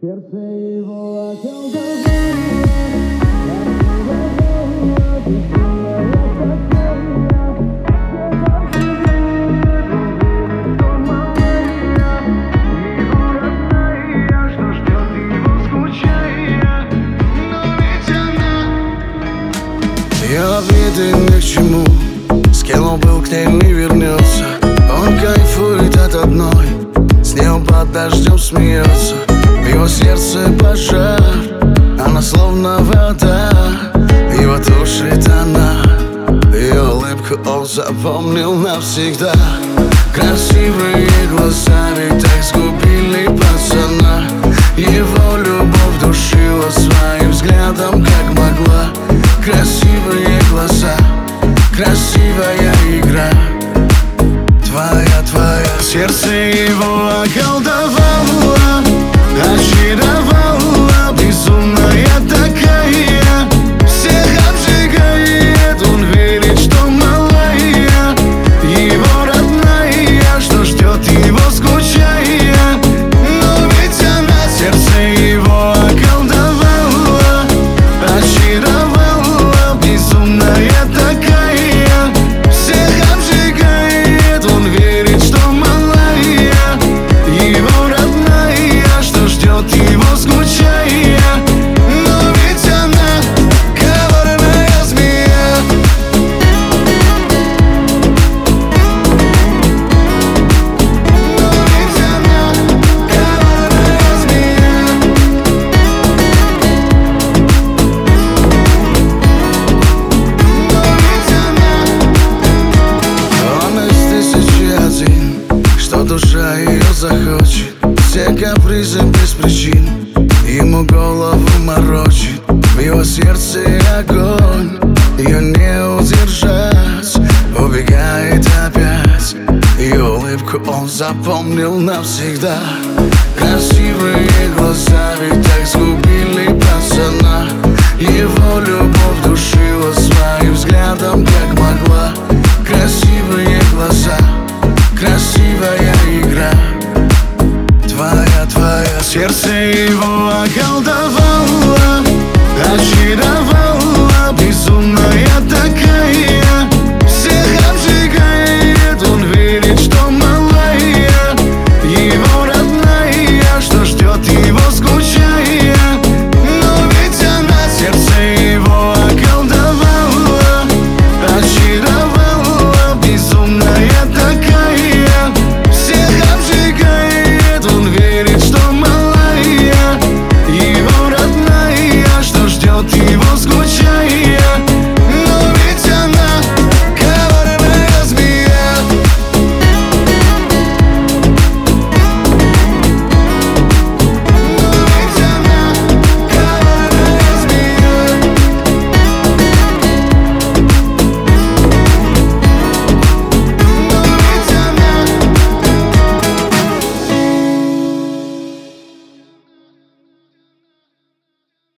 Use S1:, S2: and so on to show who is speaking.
S1: Сердце его околдовало.
S2: Ее обиды ни к чему, с кем он был, к ней не вернется. Он кайфует от одной, с ним под дождем смеется. В его сердце пожар, она словно вода, его тушит она. Ее улыбку он запомнил навсегда. Красивые глаза ведь так сгубили пацана. Его любовь душила своим взглядом, как могла. Красивые глаза, красивая игра. Твоя, сердце его околдовало, очаровало, безумная такая. Всех обжигает, он верит, что малая его родная, что ждет его скучая. Но ведь она сердце его околдовала, очаровала, безумная такая. Всех обжигает, он верит, что малая его родная, что ждет его скучая. Но ведь она коварная змея. Но ведь она коварная змея. Но ведь она. Он из тысячи один, что душа ее захочет. Все капризы без причин ему голову морочит. В его сердце огонь, ее не удержать. Убегает опять, ее улыбку он запомнил навсегда. Красивые глаза ведь так сгубили пацана. Его любовь душила своим взглядом, как могла. Красивые глаза, красивая игра. Твоя, сердце его околдовало, очаровало, безумная